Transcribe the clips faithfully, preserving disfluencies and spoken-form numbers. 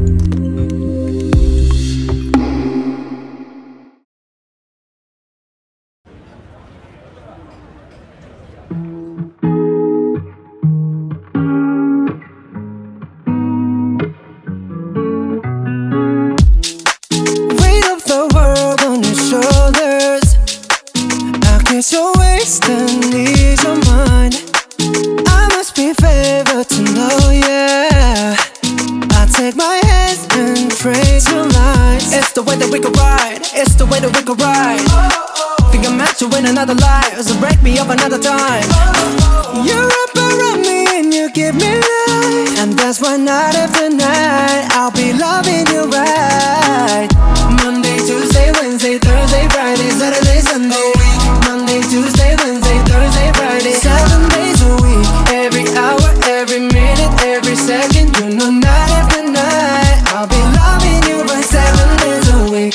Your waist and ease your mind. I must be favored to know, yeah. I take my hands and trace your lines. It's the way that we can ride. It's the way that we can ride. Think I'm meant to win another life, so break me up another time. You're up around me and you give me life, and that's why night after night I'll be loving you right. Monday, Tuesday, Wednesday, Thursday, Friday, Saturday, Sunday. Monday, Tuesday, Wednesday, Thursday, Friday, seven days a week. Every hour, every minute, every second. You know night after night I'll be loving you for seven days a week.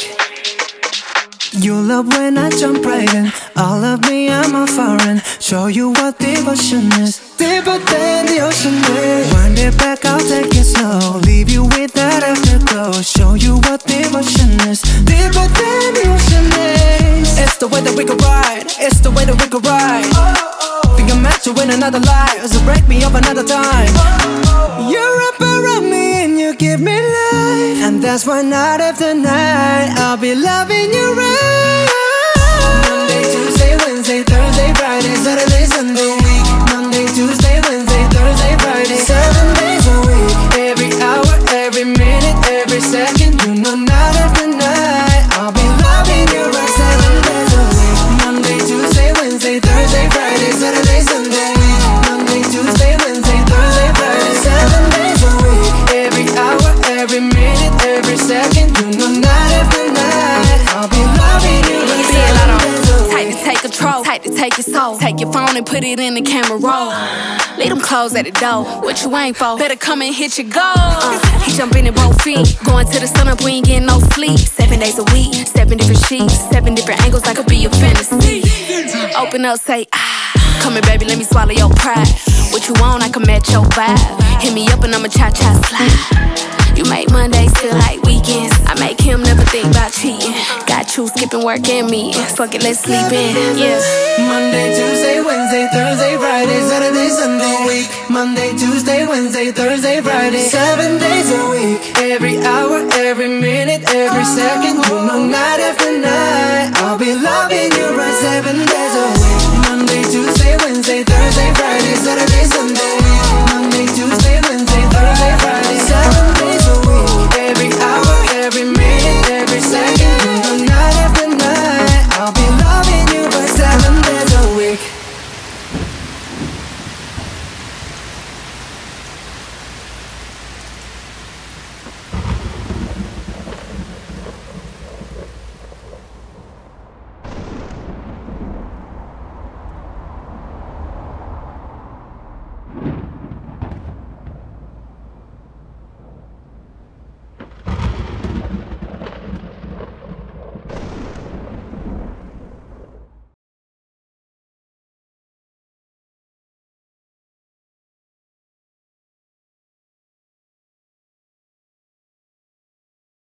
You love when I jump right in. All of me, I'm a foreign. Show you what devotion is. Deeper than the ocean is. Wind it back, I'll take it slow. Leave you with that afterglow. Show you what devotion is. Deeper than the ocean is. It's the way that we can ride. It's the way that we can ride. Think I'm meant to win another life, so break me up another time. You're up around me and you give me life, and that's why night after night I'll be loving you right. Monday, Tuesday, Wednesday, Thursday, Friday, Saturday, Sunday. Monday, Tuesday, Wednesday, Thursday, Friday, seven days a week. Every hour, every minute, every second. You know night after night I'll be loving you right. Seven days a week. Monday, Tuesday, Wednesday, Thursday, Friday, Saturday, Sunday. Monday, Tuesday, Wednesday, Thursday, Friday, seven days a week. Every hour, every minute, every second. You know night after night I'll be loving you right. Seven days a week. Tight to take control, tight to take your soul. Take your phone and put it in the camera roll. Leave them clothes at the door. What you ain't for? Better come and hit your goal. Uh, he jumping in both feet. Going to the sun up, we ain't getting no sleep. Seven days a week, seven different sheets, seven different angles. I could be your fantasy. Open up, say ah. Come here, baby, let me swallow your pride. What you want, I can match your vibe. Hit me up and I'ma cha-cha slide. You make Mondays feel like weekends. I make him never think about cheating. Got you skipping work and me. Fuck it, let's sleep in, yeah. Monday, Tuesday, Wednesday, Thursday, Friday, Saturday, Sunday. Week. Monday, Tuesday, Wednesday, Thursday, Friday, seven days a week. Every hour, every minute, every second. You know night after night I'll be loving